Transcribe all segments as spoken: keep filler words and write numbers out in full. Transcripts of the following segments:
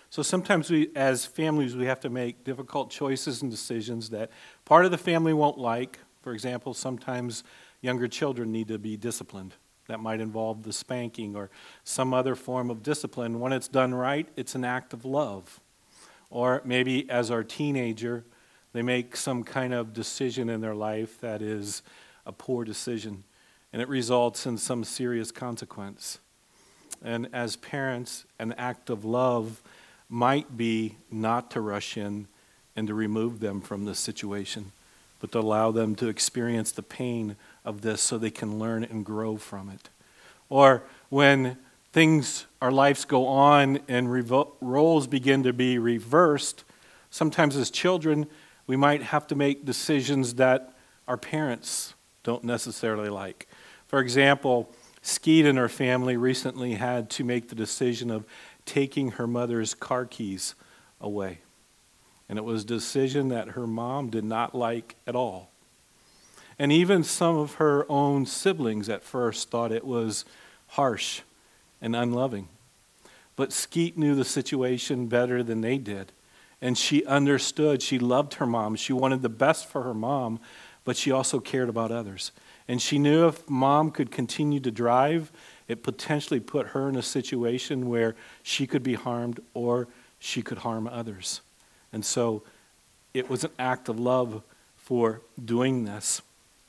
So sometimes we, as families, we have to make difficult choices and decisions that part of the family won't like. For example, sometimes younger children need to be disciplined. That might involve the spanking or some other form of discipline. When it's done right, it's an act of love. Or maybe as our teenager, they make some kind of decision in their life that is a poor decision, and it results in some serious consequence. And as parents, an act of love might be not to rush in and to remove them from this situation, but to allow them to experience the pain of this so they can learn and grow from it. Or when things, our lives go on and revo- roles begin to be reversed, sometimes as children, we might have to make decisions that our parents don't necessarily like. For example, Skeet and her family recently had to make the decision of taking her mother's car keys away. And it was a decision that her mom did not like at all. And even some of her own siblings at first thought it was harsh and unloving. But Skeet knew the situation better than they did. And she understood. She loved her mom. She wanted the best for her mom, but she also cared about others. And she knew if mom could continue to drive, it potentially put her in a situation where she could be harmed or she could harm others. And so it was an act of love for doing this.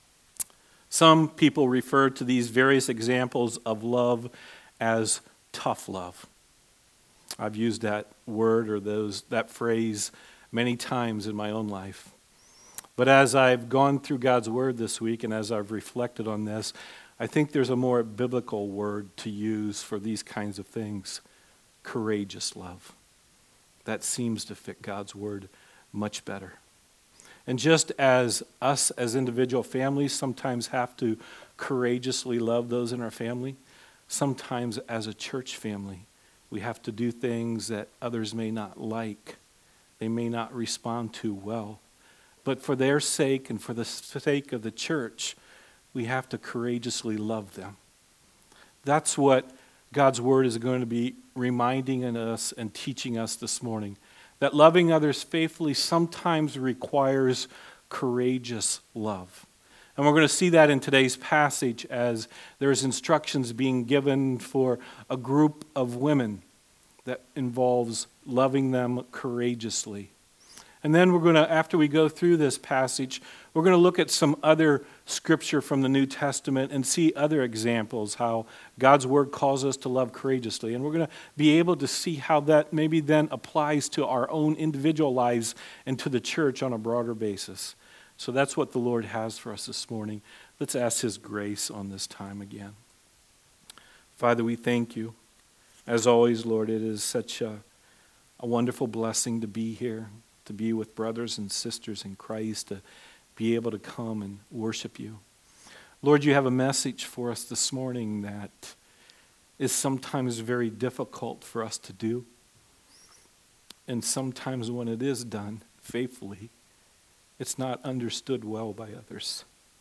Some people refer to these various examples of love as tough love. I've used that word or those that phrase many times in my own life. But as I've gone through God's Word this week and as I've reflected on this, I think there's a more biblical word to use for these kinds of things: courageous love. That seems to fit God's Word much better. And just as us as individual families sometimes have to courageously love those in our family, sometimes as a church family, we have to do things that others may not like. They may not respond to well. But for their sake and for the sake of the church, we have to courageously love them. That's what God's Word is going to be reminding us and teaching us this morning. That loving others faithfully sometimes requires courageous love. And we're going to see that in today's passage as there's instructions being given for a group of women that involves loving them courageously. And then we're going to, after we go through this passage, we're going to look at some other scripture from the New Testament and see other examples how God's Word calls us to love courageously. And we're going to be able to see how that maybe then applies to our own individual lives and to the church on a broader basis. So that's what the Lord has for us this morning. Let's ask His grace on this time again. Father, we thank You. As always, Lord, it is such a, a wonderful blessing to be here, to be with brothers and sisters in Christ, to be able to come and worship You. Lord, You have a message for us this morning that is sometimes very difficult for us to do. And sometimes when it is done faithfully, it's not understood well by others.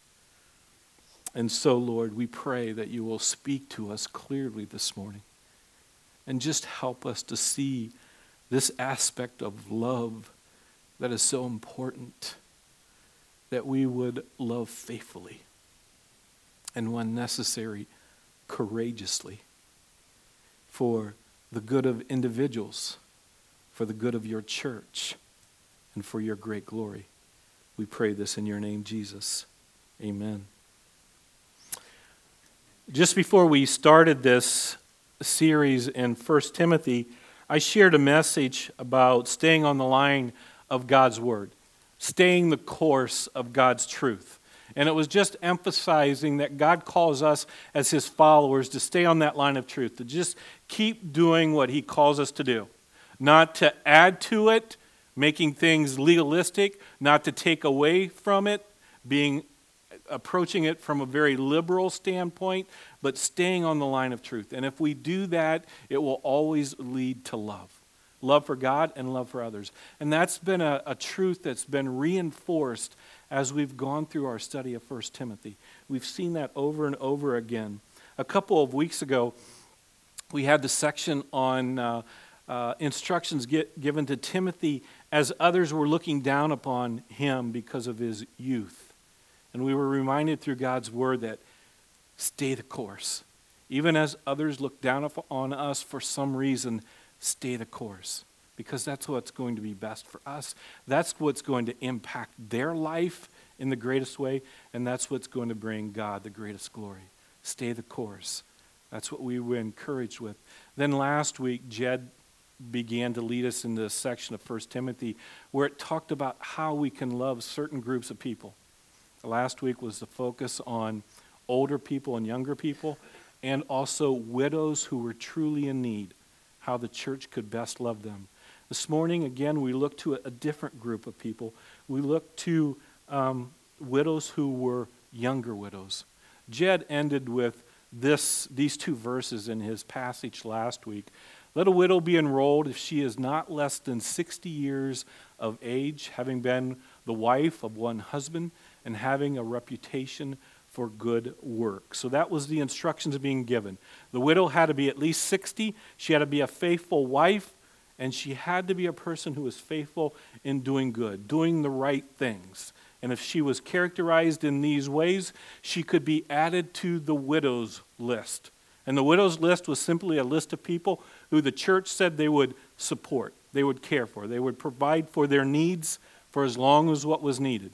And so, Lord, we pray that You will speak to us clearly this morning and just help us to see this aspect of love that is so important, that we would love faithfully and, when necessary, courageously for the good of individuals, for the good of Your church, and for Your great glory. We pray this in Your name, Jesus. Amen. Just before we started this series in First Timothy, I shared a message about staying on the line of God's Word, staying the course of God's truth. And it was just emphasizing that God calls us as His followers to stay on that line of truth, to just keep doing what He calls us to do, not to add to it, making things legalistic, not to take away from it, being approaching it from a very liberal standpoint, but staying on the line of truth. And if we do that, it will always lead to love. Love for God and love for others. And that's been a, a truth that's been reinforced as we've gone through our study of First Timothy. We've seen that over and over again. A couple of weeks ago, we had the section on uh, uh, instructions get, given to Timothy as others were looking down upon him because of his youth. And we were reminded through God's word that stay the course. Even as others look down on us for some reason, stay the course. Because that's what's going to be best for us. That's what's going to impact their life in the greatest way, and that's what's going to bring God the greatest glory. Stay the course. That's what we were encouraged with. Then last week, Jed began to lead us into a section of First Timothy where it talked about how we can love certain groups of people. Last week was the focus on older people and younger people, and also widows who were truly in need, how the church could best love them. This morning, again, we look to a, a different group of people. We look to um, widows who were younger widows. Jed ended with this, these two verses in his passage last week. Let a widow be enrolled if she is not less than sixty years of age, having been the wife of one husband, and having a reputation for good work. So that was the instructions being given. The widow had to be at least sixty. She had to be a faithful wife, and she had to be a person who was faithful in doing good, doing the right things. And if she was characterized in these ways, she could be added to the widow's list. And the widow's list was simply a list of people who the church said they would support, they would care for, they would provide for their needs for as long as what was needed.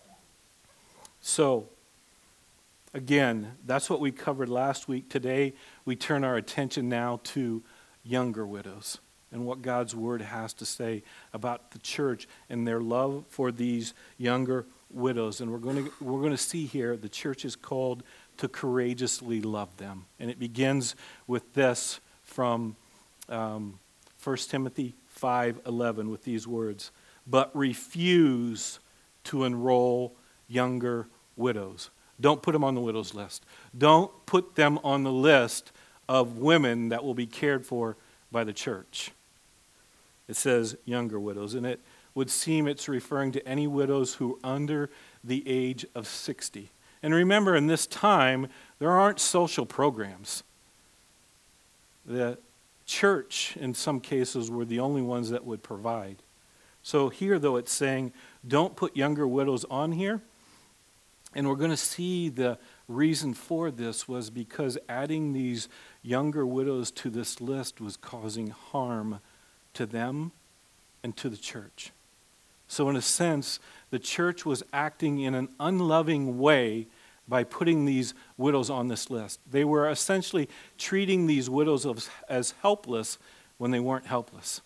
So, again, that's what we covered last week. Today, we turn our attention now to younger widows and what God's word has to say about the church and their love for these younger widows. And we're going to we're going to see here the church is called to courageously love them. And it begins with this from um, First Timothy five eleven with these words, but refuse to enroll younger widows. Don't put them on the widows list. Don't put them on the list of women that will be cared for by the church. It says younger widows, and it would seem it's referring to any widows who are under the age of sixty. And remember, in this time, there aren't social programs. The church, in some cases, were the only ones that would provide. So here, though, it's saying, don't put younger widows on here. And we're going to see the reason for this was because adding these younger widows to this list was causing harm to them and to the church. So in a sense, the church was acting in an unloving way by putting these widows on this list. They were essentially treating these widows as, as helpless when they weren't helpless.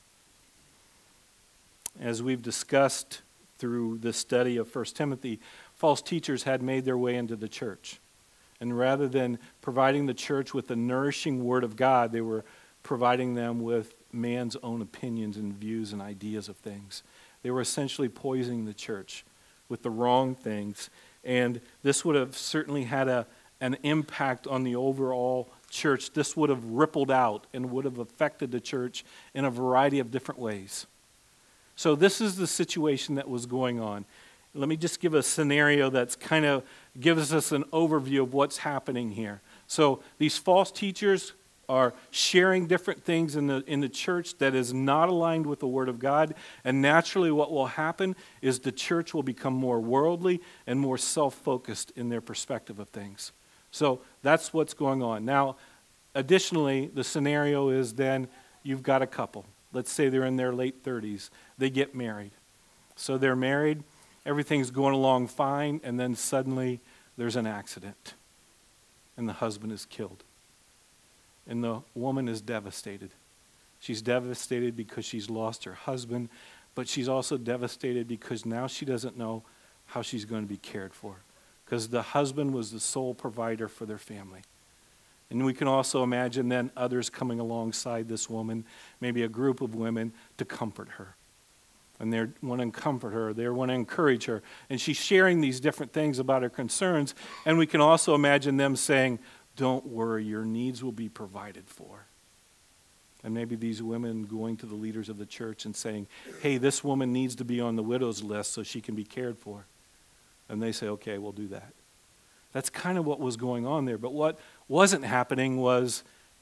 As we've discussed through this study of First Timothy, false teachers had made their way into the church. And rather than providing the church with the nourishing word of God, they were providing them with man's own opinions and views and ideas of things. They were essentially poisoning the church with the wrong things. And this would have certainly had a, an impact on the overall church. This would have rippled out and would have affected the church in a variety of different ways. So this is the situation that was going on. Let me just give a scenario that's kind of gives us an overview of what's happening here. So these false teachers are sharing different things in the in the church that is not aligned with the Word of God, and naturally what will happen is the church will become more worldly and more self-focused in their perspective of things. So that's what's going on. Now, additionally, the scenario is then you've got a couple. Let's say they're in their late thirties. They get married. So they're married, everything's going along fine, and then suddenly there's an accident, and the husband is killed. And the woman is devastated. She's devastated because she's lost her husband, but she's also devastated because now she doesn't know how she's going to be cared for, because the husband was the sole provider for their family. And we can also imagine then others coming alongside this woman, maybe a group of women, to comfort her. And they want to comfort her, they want to encourage her. And she's sharing these different things about her concerns, and we can also imagine them saying, don't worry, your needs will be provided for. And maybe these women going to the leaders of the church and saying, hey, this woman needs to be on the widow's list so she can be cared for. And they say, okay, we'll do that. That's kind of what was going on there. But what wasn't happening was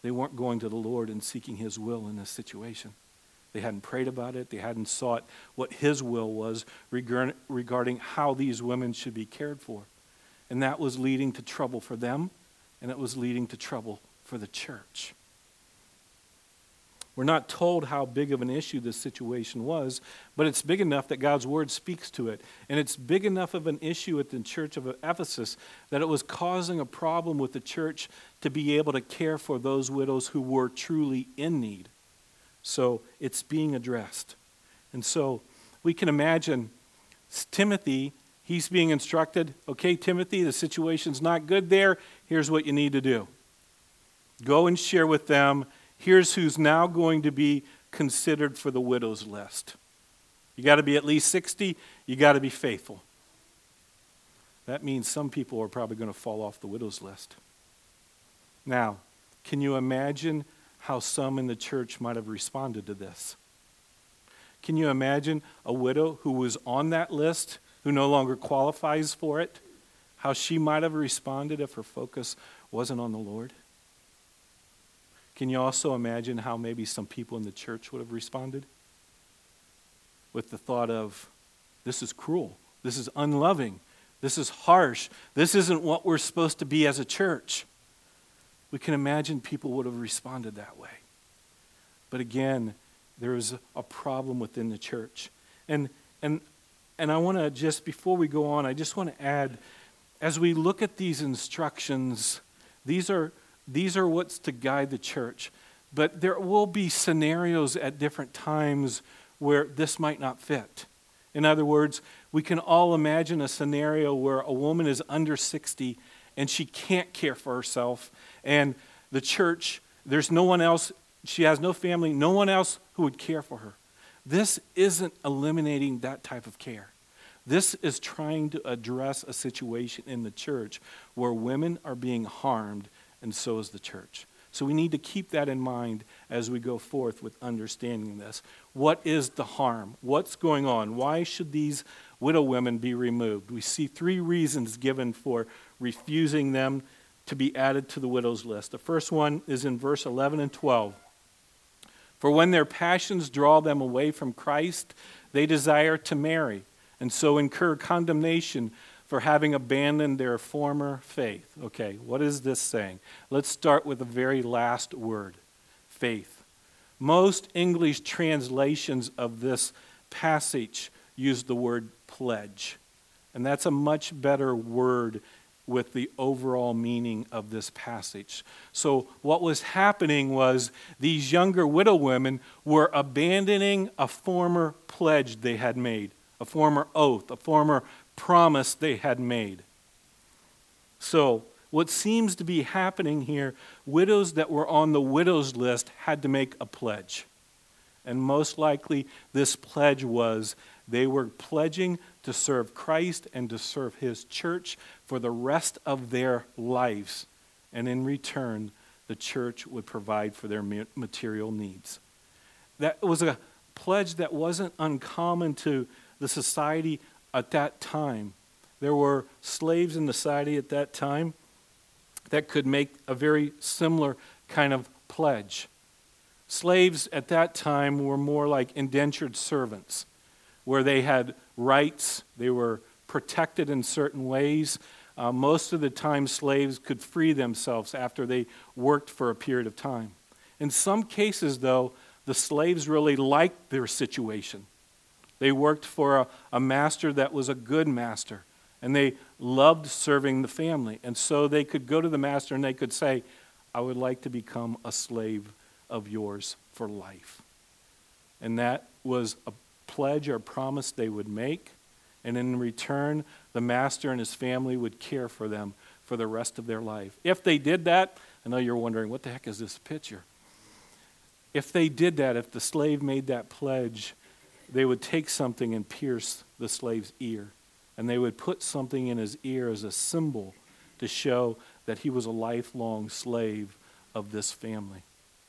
they weren't going to the Lord and seeking his will in this situation. They hadn't prayed about it. They hadn't sought what his will was regard- regarding how these women should be cared for. And that was leading to trouble for them, and it was leading to trouble for the church. We're not told how big of an issue this situation was, but it's big enough that God's word speaks to it. And it's big enough of an issue at the church of Ephesus that it was causing a problem with the church to be able to care for those widows who were truly in need. So it's being addressed. And so we can imagine Timothy, he's being instructed, okay, Timothy, the situation's not good there. Here's what you need to do. Go and share with them. Here's who's now going to be considered for the widow's list. You got to be at least sixty. You got to be faithful. That means some people are probably going to fall off the widow's list. Now, can you imagine how some in the church might have responded to this? Can you imagine a widow who was on that list, who no longer qualifies for it, how she might have responded if her focus wasn't on the Lord? Can you also imagine how maybe some people in the church would have responded? With the thought of, this is cruel, this is unloving, this is harsh, this isn't what we're supposed to be as a church. We can imagine people would have responded that way. But again, there is a problem within the church. And and and I want to just, before we go on, I just want to add, as we look at these instructions, these are These are what's to guide the church. But there will be scenarios at different times where this might not fit. In other words, we can all imagine a scenario where a woman is under sixty and she can't care for herself, and the church, there's no one else, she has no family, no one else who would care for her. This isn't eliminating that type of care. This is trying to address a situation in the church where women are being harmed, and so is the church. So we need to keep that in mind as we go forth with understanding this. What is the harm? What's going on? Why should these widow women be removed? We see three reasons given for refusing them to be added to the widow's list. The first one is in verse eleven and twelve. For when their passions draw them away from Christ, they desire to marry, and so incur condemnation for having abandoned their former faith. Okay, what is this saying? Let's start with the very last word, faith. Most English translations of this passage use the word pledge. And that's a much better word with the overall meaning of this passage. So what was happening was these younger widow women were abandoning a former pledge they had made, a former oath, a former promise they had made. So what seems to be happening here, widows that were on the widow's list had to make a pledge. And most likely this pledge was they were pledging to serve Christ and to serve his church for the rest of their lives. And in return, the church would provide for their material needs. That was a pledge that wasn't uncommon to the society at that time. There were slaves in the society at that time that could make a very similar kind of pledge. Slaves at that time were more like indentured servants, where they had rights, they were protected in certain ways. Uh, most of the time, slaves could free themselves after they worked for a period of time. In some cases, though, the slaves really liked their situation. They worked for a, a master that was a good master, and they loved serving the family. And so they could go to the master and they could say, I would like to become a slave of yours for life. And that was a pledge or promise they would make, and in return, the master and his family would care for them for the rest of their life. If they did that, I know you're wondering, what the heck is this picture? If they did that, if the slave made that pledge, they would take something and pierce the slave's ear, and they would put something in his ear as a symbol to show that he was a lifelong slave of this family.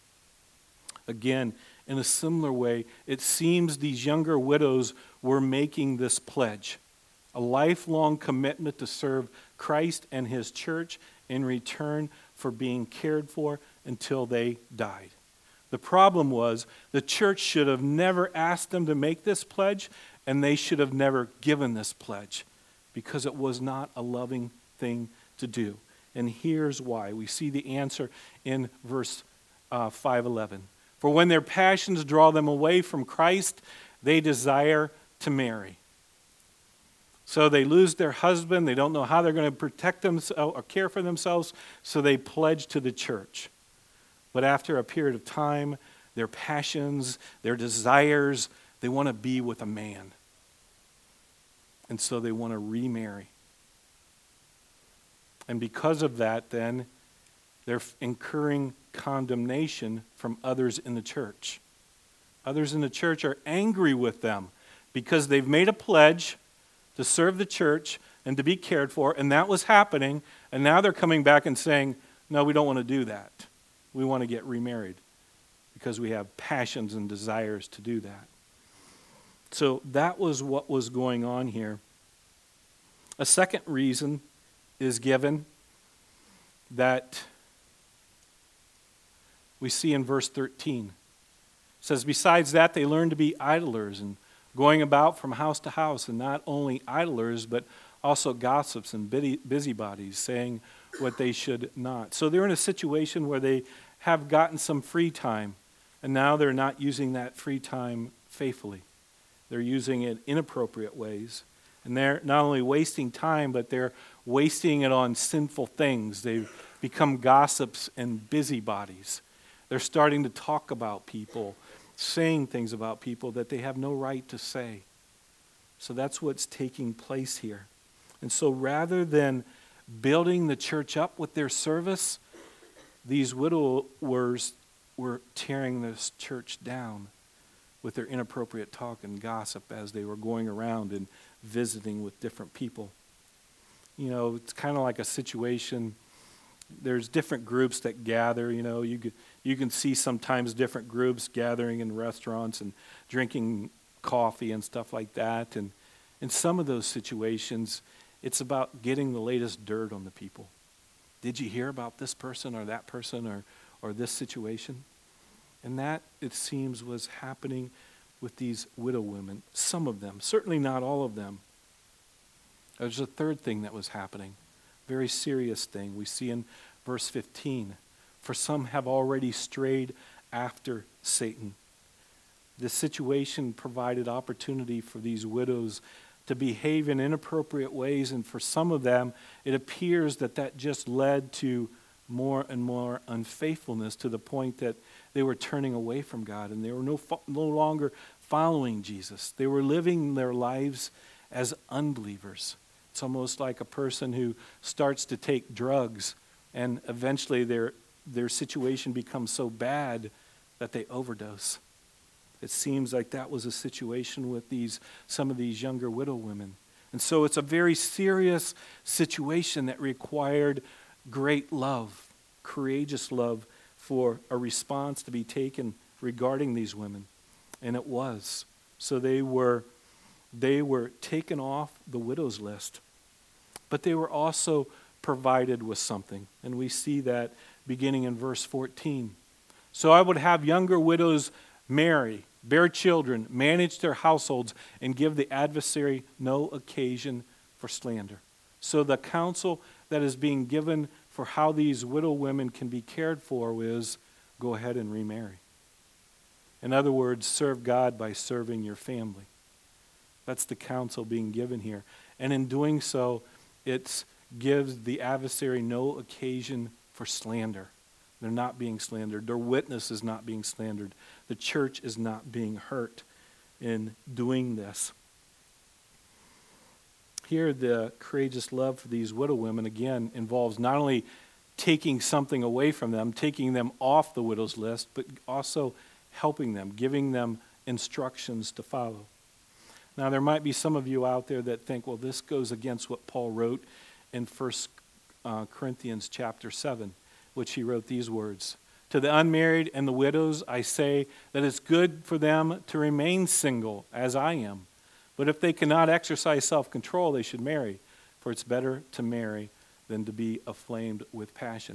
Again, in a similar way, it seems these younger widows were making this pledge, a lifelong commitment to serve Christ and his church in return for being cared for until they died. The problem was the church should have never asked them to make this pledge, and they should have never given this pledge because it was not a loving thing to do. And here's why. We see the answer in verse uh, five eleven. For when their passions draw them away from Christ, they desire to marry. So they lose their husband. They don't know how they're going to protect themselves or care for themselves, so they pledge to the church. But after a period of time, their passions, their desires, they want to be with a man. And so they want to remarry. And because of that, then, they're incurring condemnation from others in the church. Others in the church are angry with them because they've made a pledge to serve the church and to be cared for, and that was happening, and now they're coming back and saying, no, we don't want to do that. We want to get remarried because we have passions and desires to do that. So that was what was going on here. A second reason is given that we see in verse thirteen. It says, besides that, they learned to be idlers and going about from house to house, and not only idlers, but also gossips and busybodies, saying what they should not. So they're in a situation where they have gotten some free time, and now they're not using that free time faithfully. They're using it in inappropriate ways. And they're not only wasting time, but they're wasting it on sinful things. They've become gossips and busybodies. They're starting to talk about people, saying things about people that they have no right to say. So that's what's taking place here. And so rather than building the church up with their service, these widowers were tearing this church down with their inappropriate talk and gossip as they were going around and visiting with different people. You know, it's kind of like a situation. There's different groups that gather. You know, you could, you can see sometimes different groups gathering in restaurants and drinking coffee and stuff like that. And in some of those situations, it's about getting the latest dirt on the people. Did you hear about this person or that person or, or this situation? And that, it seems, was happening with these widow women. Some of them, certainly not all of them. There's a third thing that was happening, very serious thing. We see in verse fifteen, for some have already strayed after Satan. This situation provided opportunity for these widows to behave in inappropriate ways, and for some of them, it appears that that just led to more and more unfaithfulness to the point that they were turning away from God and they were no, no longer following Jesus. They were living their lives as unbelievers. It's almost like a person who starts to take drugs and eventually their, their situation becomes so bad that they overdose. It seems like that was a situation with these some of these younger widow women. And so it's a very serious situation that required great love, courageous love for a response to be taken regarding these women. And it was. So they were they were taken off the widow's list. But they were also provided with something. And we see that beginning in verse fourteen. So I would have younger widows marry, bear children, manage their households, and give the adversary no occasion for slander. So the counsel that is being given for how these widow women can be cared for is go ahead and remarry. In other words, serve God by serving your family. That's the counsel being given here. And in doing so, it gives the adversary no occasion for slander. They're not being slandered. Their witness is not being slandered. The church is not being hurt in doing this. Here, the courageous love for these widow women, again, involves not only taking something away from them, taking them off the widow's list, but also helping them, giving them instructions to follow. Now, there might be some of you out there that think, well, this goes against what Paul wrote in First Corinthians chapter seven, which he wrote these words. To the unmarried and the widows, I say that it's good for them to remain single, as I am. But if they cannot exercise self-control, they should marry, for it's better to marry than to be aflamed with passion.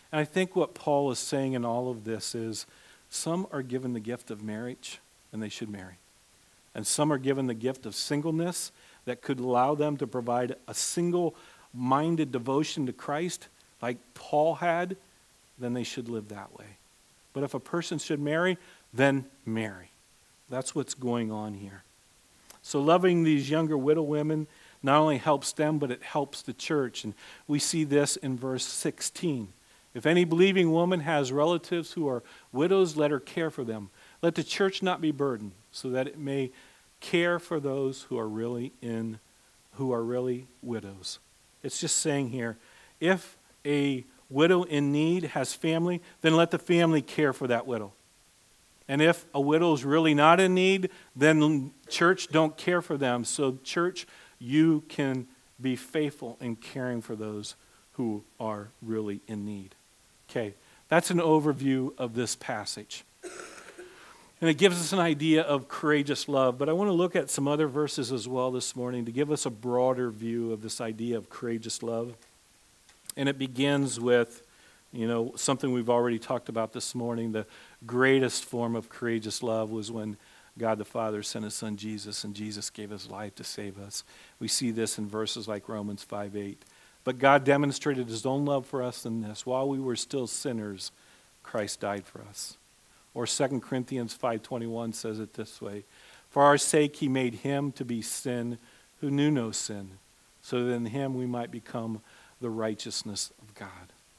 And I think what Paul is saying in all of this is some are given the gift of marriage, and they should marry. And some are given the gift of singleness that could allow them to provide a single-minded devotion to Christ like Paul had, then they should live that way. But if a person should marry, then marry. That's what's going on here. So loving these younger widow women not only helps them, but it helps the church. And we see this in verse sixteen. If any believing woman has relatives who are widows, let her care for them. Let the church not be burdened, so that it may care for those who are really in, who are really widows. It's just saying here, if a widow in need has family, then let the family care for that widow. And if a widow is really not in need, then church don't care for them. So church, you can be faithful in caring for those who are really in need. Okay, that's an overview of this passage. And it gives us an idea of courageous love. But I want to look at some other verses as well this morning to give us a broader view of this idea of courageous love. And it begins with, you know, something we've already talked about this morning. The greatest form of courageous love was when God the Father sent his son Jesus, and Jesus gave his life to save us. We see this in verses like Romans five eight. But God demonstrated his own love for us in this: while we were still sinners, Christ died for us. Or Second Corinthians five twenty-one says it this way: for our sake he made him to be sin who knew no sin, so that in him we might become the righteousness of God.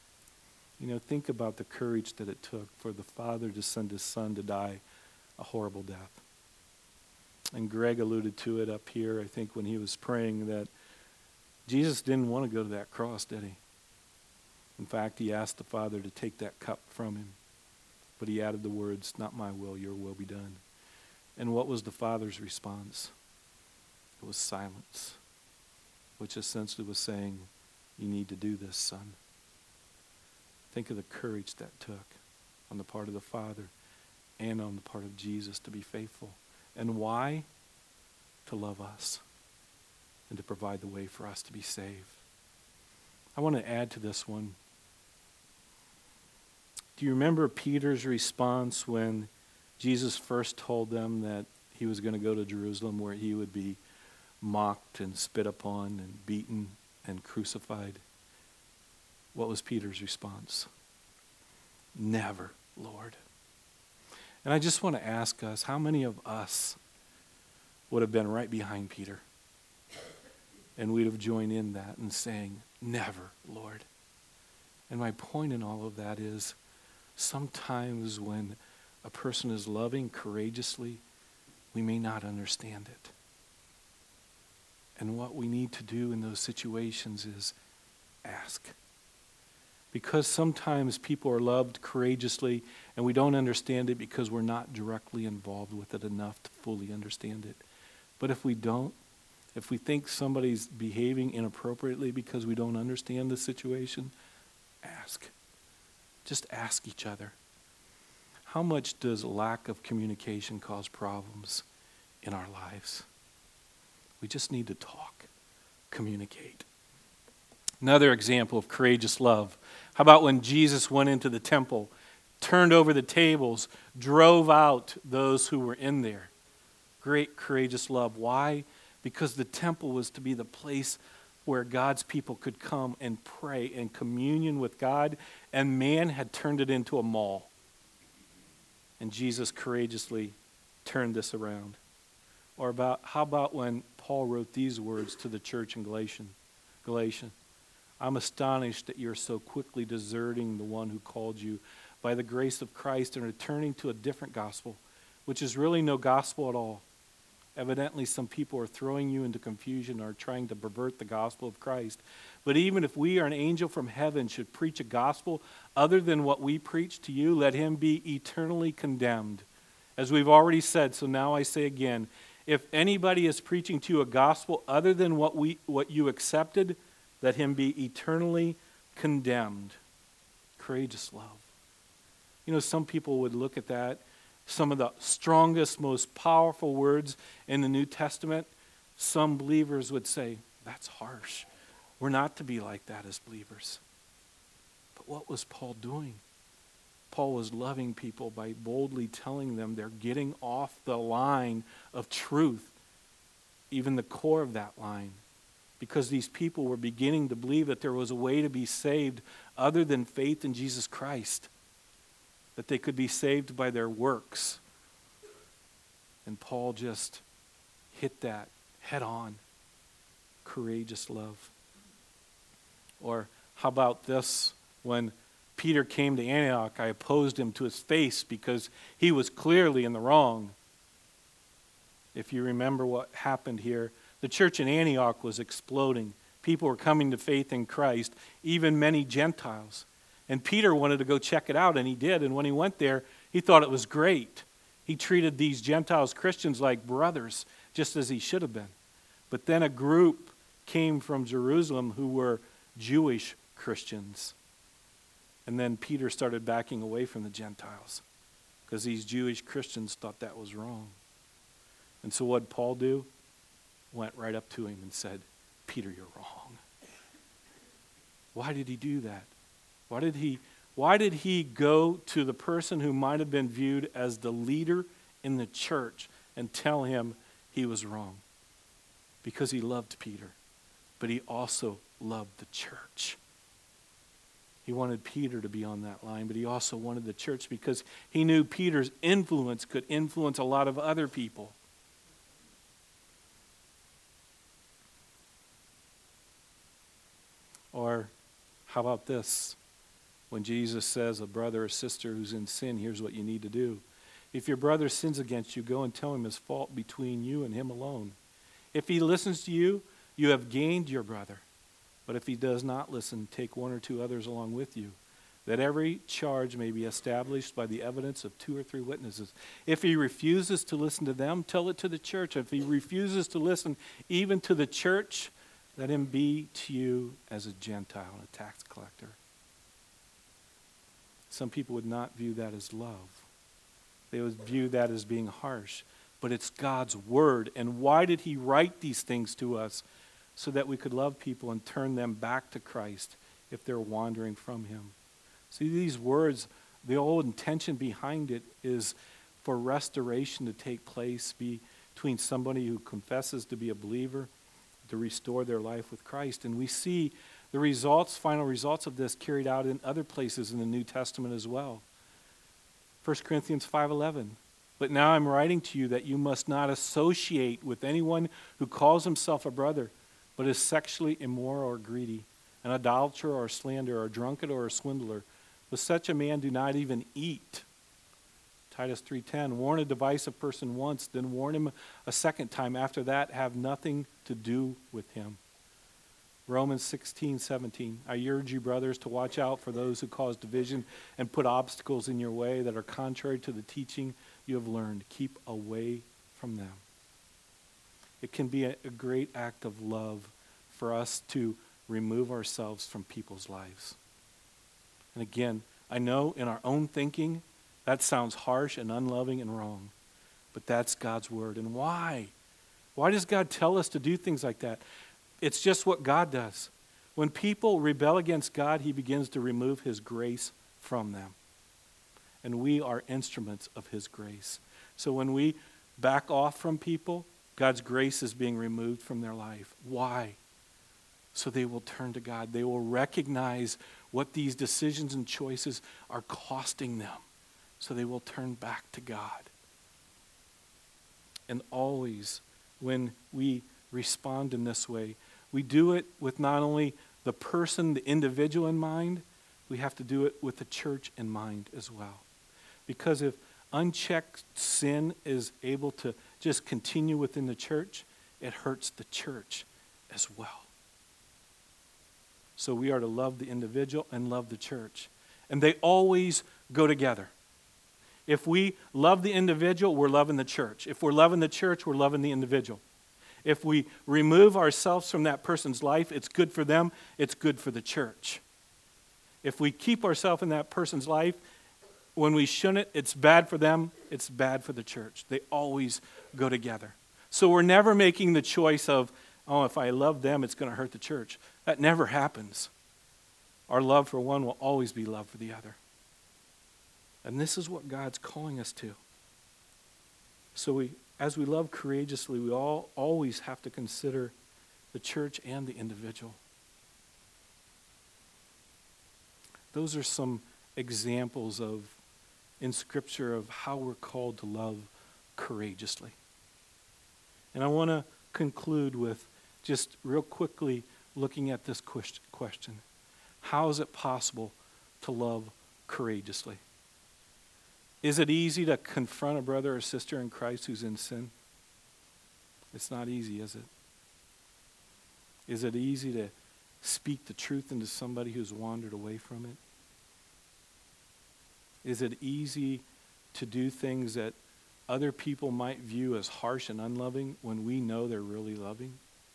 You know, think about the courage that it took for the Father to send his Son to die a horrible death. And Greg alluded to it up here, I think, when he was praying, that Jesus didn't want to go to that cross, did he? In fact, he asked the Father to take that cup from him. But he added the words, not my will, your will be done. And what was the Father's response? It was silence, which essentially was saying, you need to do this, son. Think of the courage that took on the part of the Father and on the part of Jesus to be faithful. And why? To love us and to provide the way for us to be saved. I want to add to this one. Do you remember Peter's response when Jesus first told them that he was going to go to Jerusalem where he would be mocked and spit upon and beaten and crucified? What was Peter's response? Never, Lord. And I just want to ask us, how many of us would have been right behind Peter? And we'd have joined in that and saying, never, Lord. And my point in all of that is, sometimes when a person is loving courageously, we may not understand it. And what we need to do in those situations is ask. Because sometimes people are loved courageously and we don't understand it because we're not directly involved with it enough to fully understand it. But if we don't, if we think somebody's behaving inappropriately because we don't understand the situation, ask. Just ask each other. How much does lack of communication cause problems in our lives? We just need to talk, communicate. Another example of courageous love. How about when Jesus went into the temple, turned over the tables, drove out those who were in there? Great courageous love. Why? Because the temple was to be the place where God's people could come and pray and communion with God, and man had turned it into a mall. And Jesus courageously turned this around. Or about how about when Paul wrote these words to the church in Galatian, Galatia? I'm astonished that you're so quickly deserting the one who called you by the grace of Christ and returning to a different gospel, which is really no gospel at all. Evidently, some people are throwing you into confusion or trying to pervert the gospel of Christ. But even if we or an angel from heaven should preach a gospel other than what we preach to you, let him be eternally condemned. As we've already said, so now I say again, if anybody is preaching to you a gospel other than what we what you accepted, let him be eternally condemned. Courageous love. You know, some people would look at that, some of the strongest, most powerful words in the New Testament, some believers would say, that's harsh. We're not to be like that as believers. But what was Paul doing? Paul was loving people by boldly telling them they're getting off the line of truth, even the core of that line, because these people were beginning to believe that there was a way to be saved other than faith in Jesus Christ, that they could be saved by their works. And Paul just hit that head on. Courageous love. Or how about this? When Peter came to Antioch, I opposed him to his face because he was clearly in the wrong. If you remember what happened here, the church in Antioch was exploding. People were coming to faith in Christ, even many Gentiles. And Peter wanted to go check it out, and he did. And when he went there, he thought it was great. He treated these Gentiles Christians like brothers, just as he should have been. But then a group came from Jerusalem who were Jewish Christians. And then Peter started backing away from the Gentiles because these Jewish Christians thought that was wrong. And so what did Paul do? Went right up to him and said, Peter, you're wrong. Why did he do that? Why did he, why did he go to the person who might have been viewed as the leader in the church and tell him he was wrong? Because he loved Peter, but he also loved the church. He wanted Peter to be on that line, but he also wanted the church because he knew Peter's influence could influence a lot of other people. Or how about this? When Jesus says a brother or sister who's in sin, here's what you need to do. If your brother sins against you, go and tell him his fault between you and him alone. If he listens to you, you have gained your brother. But if he does not listen, take one or two others along with you, that every charge may be established by the evidence of two or three witnesses. If he refuses to listen to them, tell it to the church. If he refuses to listen even to the church, let him be to you as a Gentile, a tax collector. Some people would not view that as love. They would view that as being harsh. But it's God's word. And why did he write these things to us? So that we could love people and turn them back to Christ if they're wandering from him. See, these words, the whole intention behind it is for restoration to take place between somebody who confesses to be a believer, to restore their life with Christ. And we see the results, final results of this carried out in other places in the New Testament as well. First Corinthians five eleven. But now I'm writing to you that you must not associate with anyone who calls himself a brother, but is sexually immoral or greedy, an idolater or a slanderer, or a drunkard or a swindler. With such a man do not even eat. Titus three ten, warn a divisive person once, then warn him a second time. After that, have nothing to do with him. Romans sixteen seventeen, I urge you, brothers, to watch out for those who cause division and put obstacles in your way that are contrary to the teaching you have learned. Keep away from them. It can be a, a great act of love for us to remove ourselves from people's lives. And again, I know in our own thinking, that sounds harsh and unloving and wrong. But that's God's word. And why? Why does God tell us to do things like that? It's just what God does. When people rebel against God, he begins to remove his grace from them. And we are instruments of his grace. So when we back off from people, God's grace is being removed from their life. Why? So they will turn to God. They will recognize what these decisions and choices are costing them. So they will turn back to God. And always, when we respond in this way, we do it with not only the person, the individual in mind, we have to do it with the church in mind as well. Because if unchecked sin is able to just continue within the church, it hurts the church as well. So we are to love the individual and love the church. And they always go together. If we love the individual, we're loving the church. If we're loving the church, we're loving the individual. If we remove ourselves from that person's life, it's good for them, it's good for the church. If we keep ourselves in that person's life, when we shouldn't, it's bad for them, it's bad for the church. They always go together. So we're never making the choice of, oh, if I love them, it's going to hurt the church. That never happens. our love for one will always be love for the other. And this is what God's calling us to. So we, as we love courageously, we all always have to consider the church and the individual. Those are some examples of, in Scripture, of how we're called to love courageously. And I want to conclude with just real quickly looking at this question. How is it possible to love courageously? Is it easy to confront a brother or sister in Christ who's in sin? It's not easy, is it? Is it easy to speak the truth into somebody who's wandered away from it? Is it easy to do things that other people might view as harsh and unloving when we know they're really loving?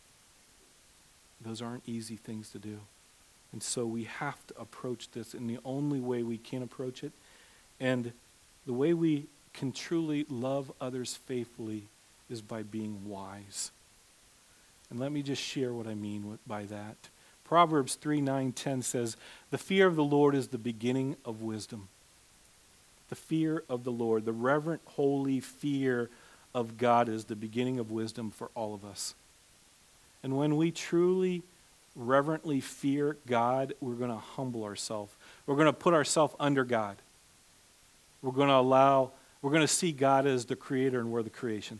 Those aren't easy things to do. And so we have to approach this in the only way we can approach it. And the way we can truly love others faithfully is by being wise. And let me just share what I mean with, by that. Proverbs three, nine, ten says, "The fear of the Lord is the beginning of wisdom." The fear of the Lord, the reverent, holy fear of God is the beginning of wisdom for all of us. And when we truly, reverently fear God, we're going to humble ourselves. We're going to put ourselves under God. We're going to allow, we're going to see God as the creator and we're the creation.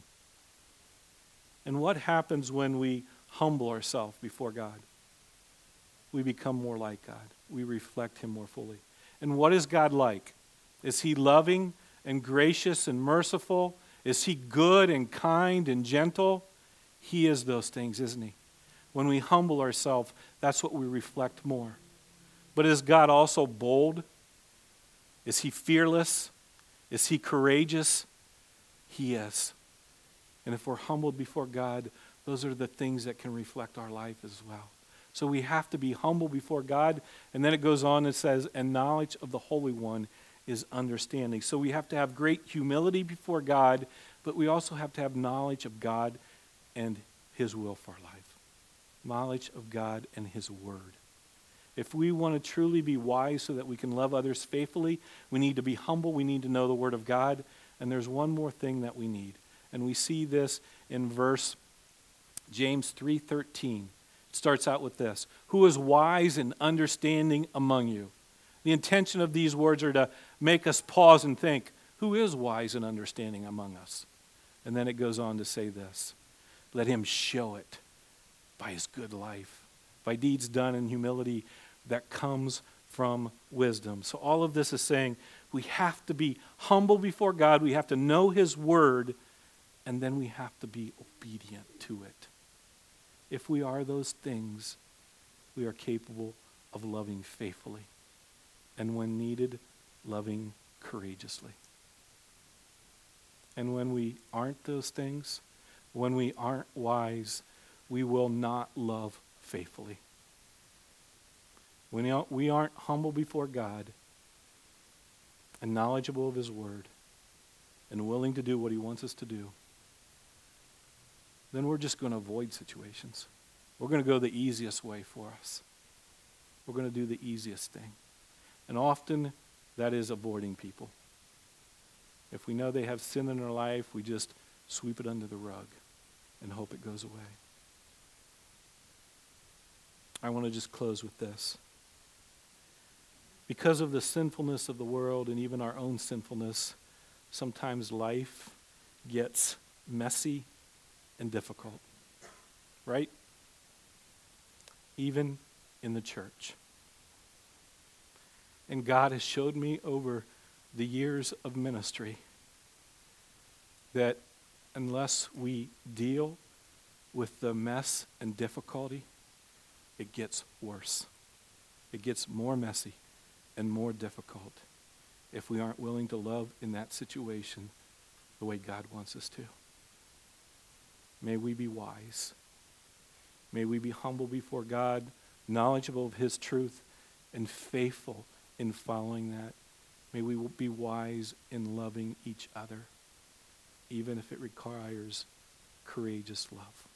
And what happens when we humble ourselves before God? We become more like God. We reflect him more fully. And what is God like? Is he loving and gracious and merciful? Is he good and kind and gentle? He is those things, isn't he? When we humble ourselves, that's what we reflect more. But is God also bold? Is he fearless? Is he courageous? He is. And if we're humbled before God, those are the things that can reflect our life as well. So we have to be humble before God. And then it goes on and says, and knowledge of the Holy One is understanding. So we have to have great humility before God, but we also have to have knowledge of God and his will for our life. Knowledge of God and his word. If we want to truly be wise so that we can love others faithfully, we need to be humble. We need to know the word of God. And there's one more thing that we need. And we see this in verse James three thirteen. It starts out with this. Who is wise and understanding among you? The intention of these words are to make us pause and think, who is wise and understanding among us? And then it goes on to say this. Let him show it by his good life, by deeds done in humility that comes from wisdom. So all of this is saying we have to be humble before God. We have to know his word, and then we have to be obedient to it. If we are those things, we are capable of loving faithfully. And when needed, loving courageously. And when we aren't those things, when we aren't wise, we will not love faithfully. When we aren't humble before God and knowledgeable of his word and willing to do what he wants us to do, then we're just going to avoid situations. We're going to go the easiest way for us. We're going to do the easiest thing. And often that is avoiding people. If we know they have sin in their life, we just sweep it under the rug and hope it goes away. I want to just close with this. Because of the sinfulness of the world and even our own sinfulness, sometimes life gets messy and difficult. Right? Even in the church. And God has showed me over the years of ministry that unless we deal with the mess and difficulty, it gets worse. It gets more messy and more difficult if we aren't willing to love in that situation the way God wants us to. May we be wise. May we be humble before God, knowledgeable of his truth, and faithful in following that. May we be wise in loving each other, even if it requires courageous love.